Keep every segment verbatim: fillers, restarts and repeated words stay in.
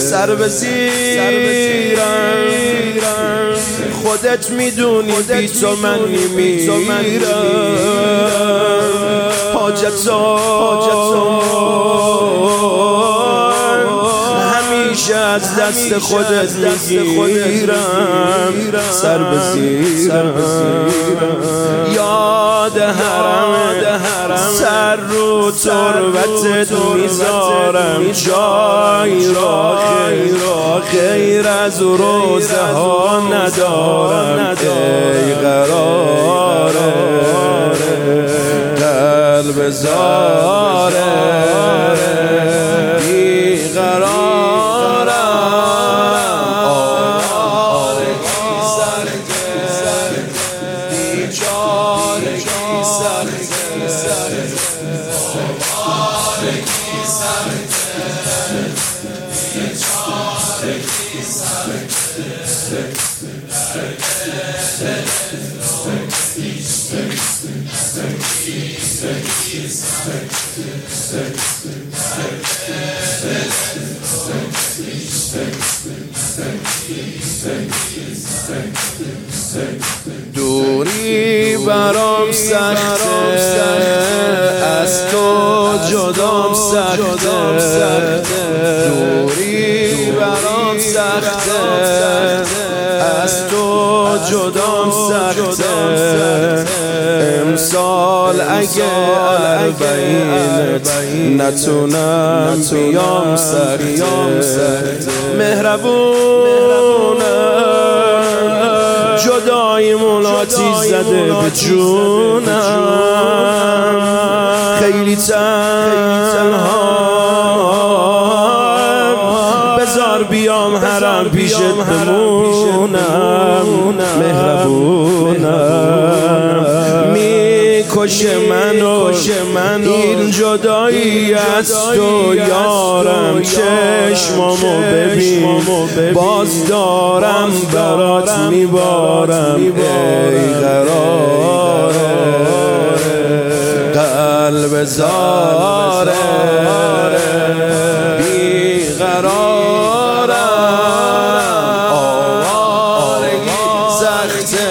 سر به زیرم خودت میدونی بی تو من میمیرم حاجت همیشه از دست خودت میگیرم سر به زیرم یاد حرم سر رو تربتت میذارم جای را غیر از روزه ها ندارم ای قراره قلب زاره بی قراره آره بیچاره دوری برام سخته از تو جدام سخته دوری برام سخته از تو جدام سخته امسال اگه اربعینت نتونم بیام سخته مهربونم جدایی ملاتی زده به جونم خیلی تنها بذار بیام حرم پیشت بمونم مهربونم میکشه منو این جدایی از تو یارم چشمامو ببین باز دارم برات میبارم ای قراره قلب زاره بی قراره آوارگی سخته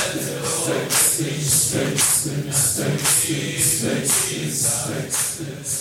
Thank you.